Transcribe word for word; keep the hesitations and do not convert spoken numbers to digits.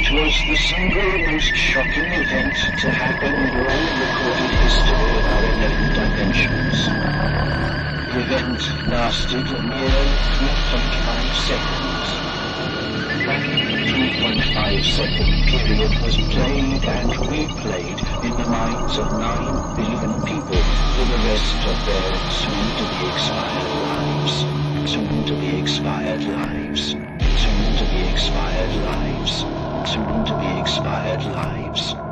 It was the single most shocking event to happen in all recorded history of our eleven dimensions. The event lasted a mere three point five seconds. That three point five second period was played and replayed in the minds of nine billion people for the rest of their soon-to-be expired lives. Soon-to-be expired lives. Soon-to-be expired lives. Soon-to-be expired lives.